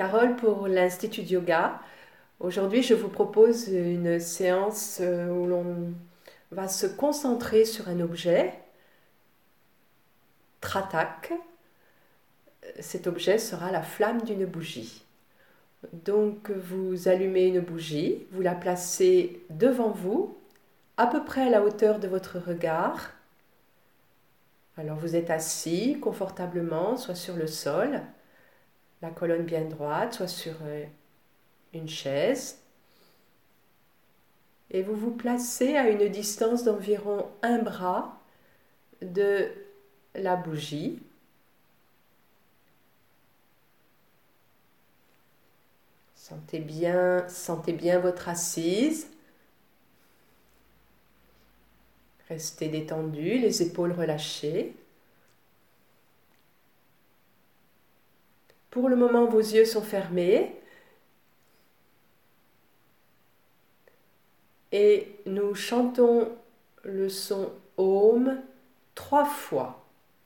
Carole pour l'Institut de Yoga. Aujourd'hui, je vous propose une séance où l'on va se concentrer sur un objet, Tratak. Cet objet sera la flamme d'une bougie. Donc, vous allumez une bougie, vous la placez devant vous, à peu près à la hauteur de votre regard. Alors, vous êtes assis confortablement, soit sur le sol, la colonne bien droite, soit sur une chaise. Et vous vous placez à une distance d'environ un bras de la bougie. Sentez bien votre assise. Restez détendu, les épaules relâchées. Pour le moment, vos yeux sont fermés. Et nous chantons le son Om 3 fois.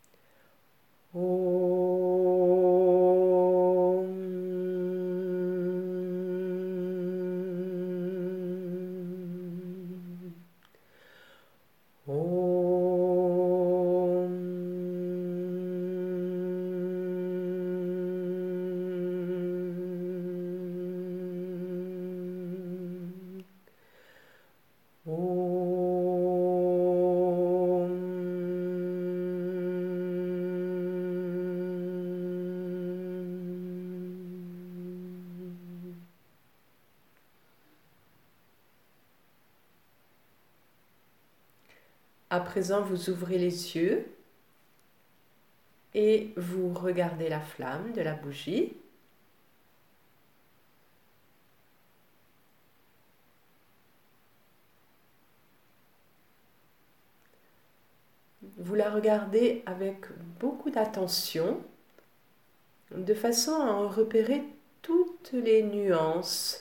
À présent, vous ouvrez les yeux et vous regardez la flamme de la bougie. Vous la regardez avec beaucoup d'attention, de façon à en repérer toutes les nuances.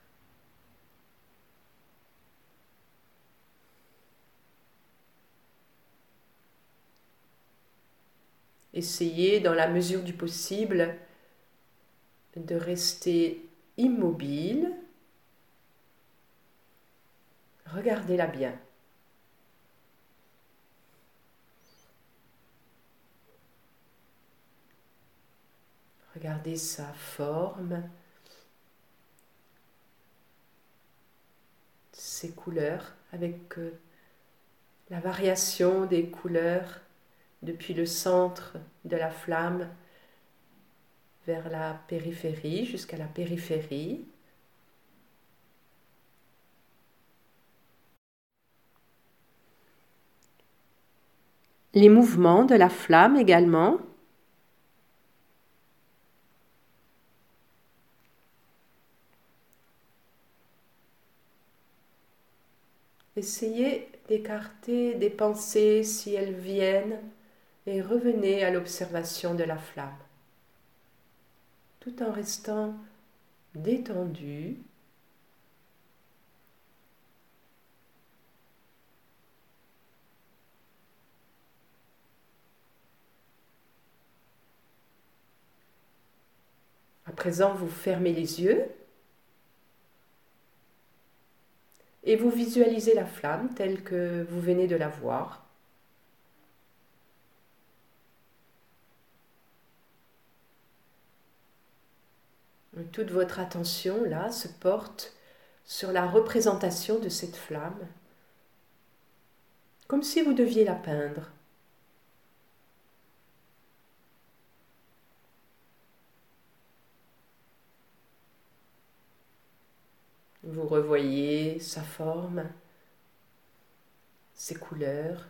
Essayez, dans la mesure du possible, de rester immobile. Regardez-la bien. Regardez sa forme, ses couleurs, avec la variation des couleurs depuis le centre de la flamme vers la périphérie, jusqu'à la périphérie. Les mouvements de la flamme également. Essayez d'écarter des pensées si elles viennent et revenez à l'observation de la flamme, tout en restant détendu. À présent, vous fermez les yeux et vous visualisez la flamme telle que vous venez de la voir. Toute votre attention, là, se porte sur la représentation de cette flamme, comme si vous deviez la peindre. Vous revoyez sa forme, ses couleurs.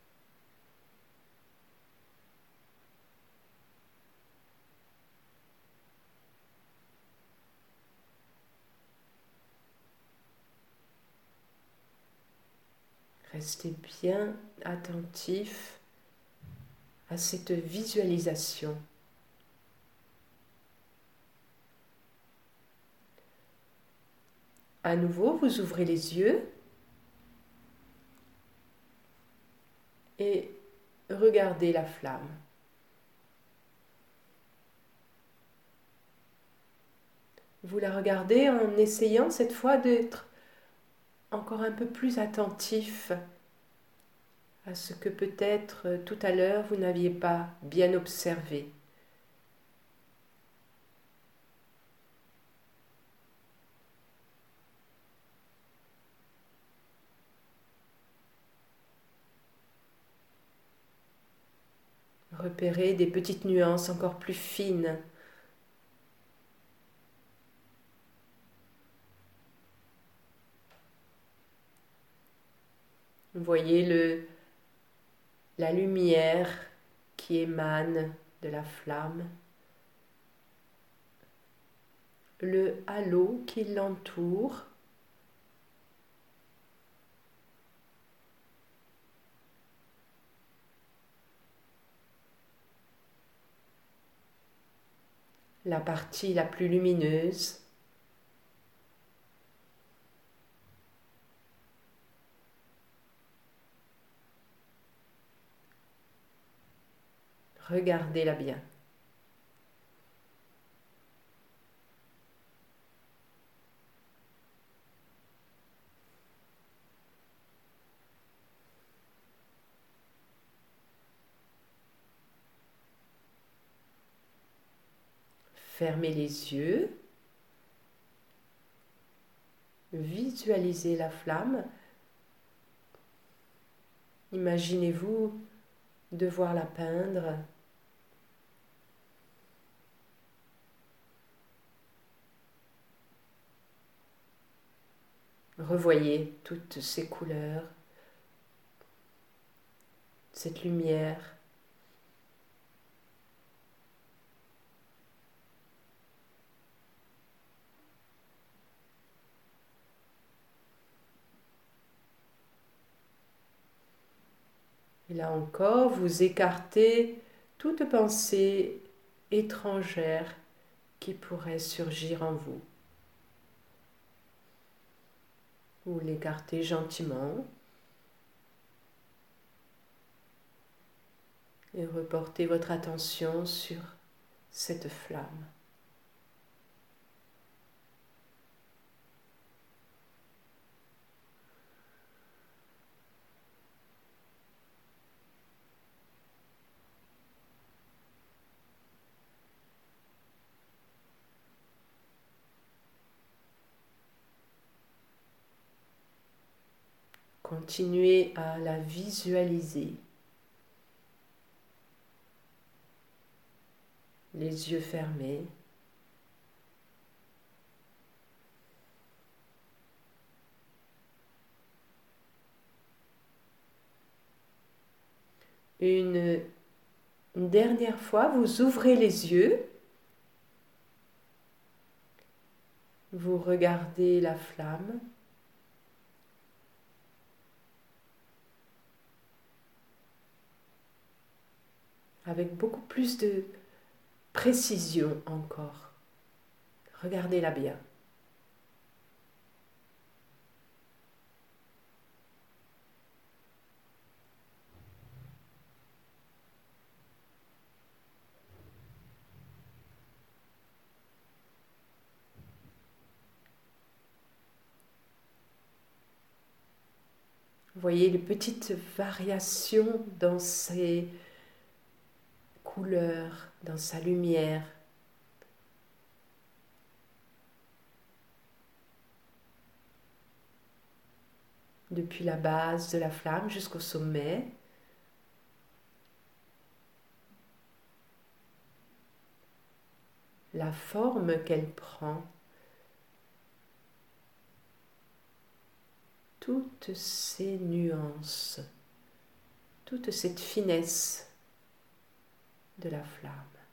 Restez bien attentif à cette visualisation. À nouveau, vous ouvrez les yeux et regardez la flamme. Vous la regardez en essayant cette fois d'être encore un peu plus attentif à ce que peut-être tout à l'heure vous n'aviez pas bien observé. Repérez des petites nuances encore plus fines. Vous voyez la lumière qui émane de la flamme, le halo qui l'entoure, la partie la plus lumineuse. Regardez-la bien. Fermez les yeux. Visualisez la flamme. Imaginez-vous devoir la peindre. Revoyez toutes ces couleurs, cette lumière. Et là encore, vous écartez toute pensée étrangère qui pourrait surgir en vous. Vous l'écartez gentiment et reportez votre attention sur cette flamme. Continuez à la visualiser. Les yeux fermés. Une dernière fois, vous ouvrez les yeux. Vous regardez la flamme. Avec beaucoup plus de précision encore. Regardez-la bien. Vous voyez les petites variations dans ses couleurs, dans sa lumière. Depuis la base de la flamme jusqu'au sommet. La forme qu'elle prend. Toutes ces nuances, toute cette finesse de la flamme.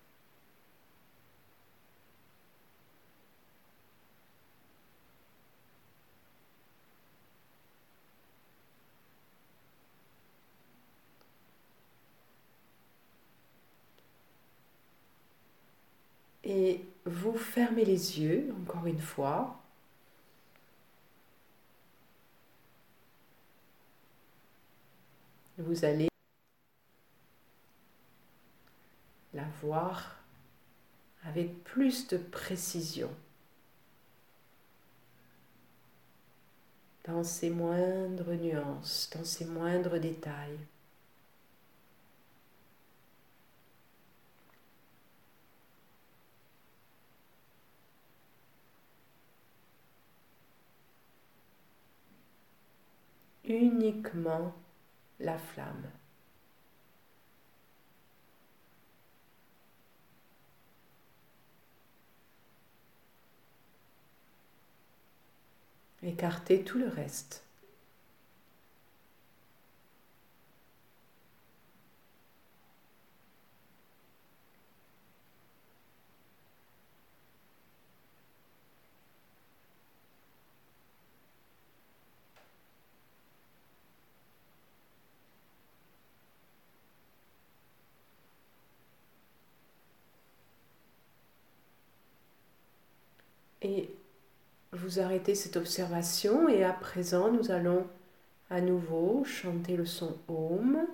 Et vous fermez les yeux, encore une fois. Vous allez la voir avec plus de précision. dans ses moindres nuances, dans ses moindres détails. Uniquement la flamme. Écartez tout le reste. Et vous arrêtez cette observation et à présent nous allons à nouveau chanter le son Om.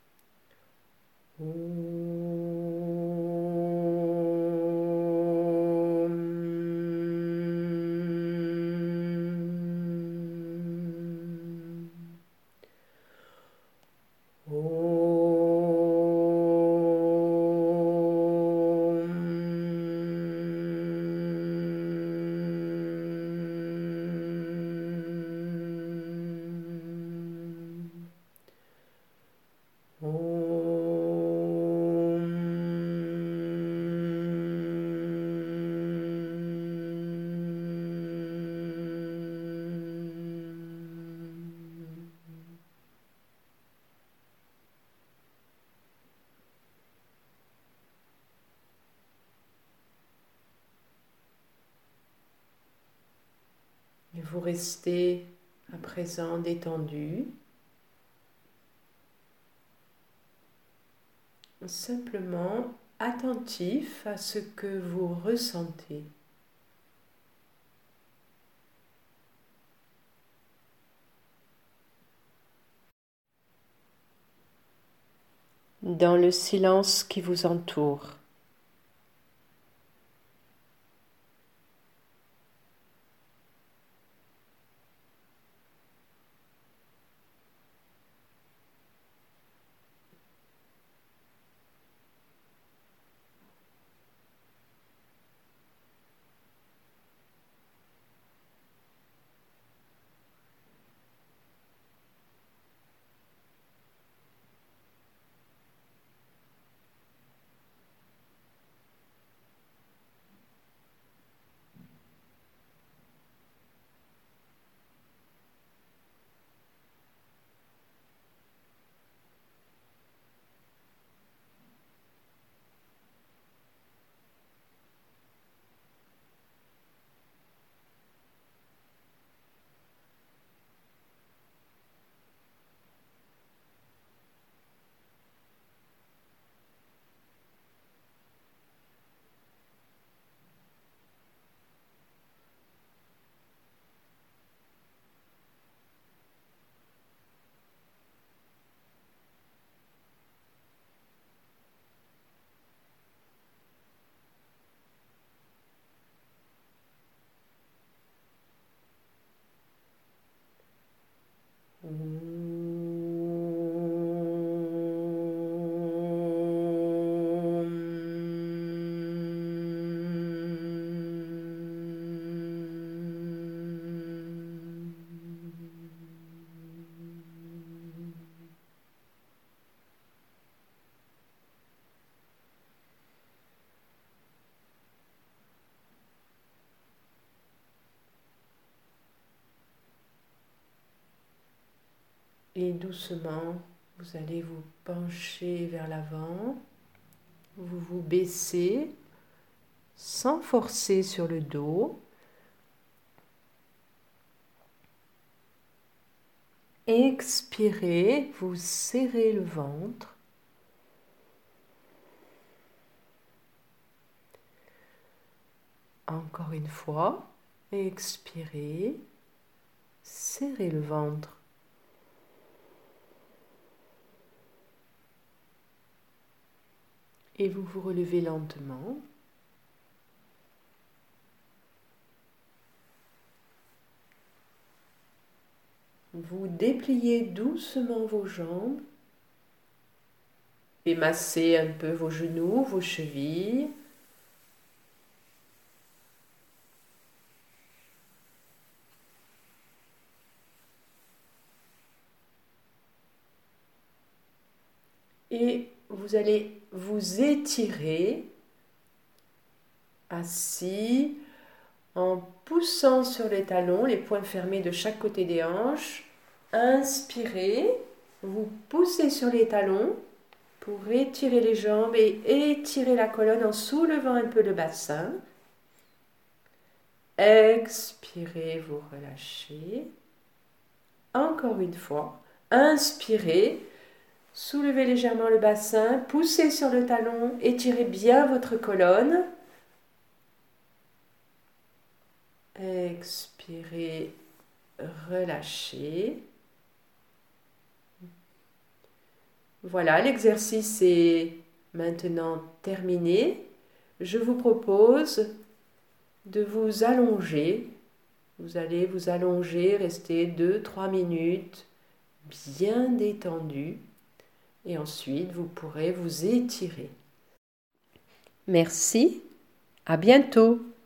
Et vous restez à présent détendu, simplement attentif à ce que vous ressentez. Dans le silence qui vous entoure. Et doucement, vous allez vous pencher vers l'avant, vous vous baissez sans forcer sur le dos. Expirez, vous serrez le ventre. Encore une fois, expirez, serrez le ventre. Et vous vous relevez lentement. Vous dépliez doucement vos jambes et massez un peu vos genoux, vos chevilles. Et vous allez vous étirer assis en poussant sur les talons, les poings fermés de chaque côté des hanches. Inspirez, vous poussez sur les talons pour étirer les jambes et étirer la colonne en soulevant un peu le bassin. Expirez, vous relâchez. Encore une fois, inspirez, soulevez légèrement le bassin, poussez sur le talon, étirez bien votre colonne. Expirez, relâchez. Voilà, l'exercice est maintenant terminé. Je vous propose de vous allonger. Vous allez vous allonger, rester 2-3 minutes bien détendu et ensuite vous pourrez vous étirer. Merci, à bientôt.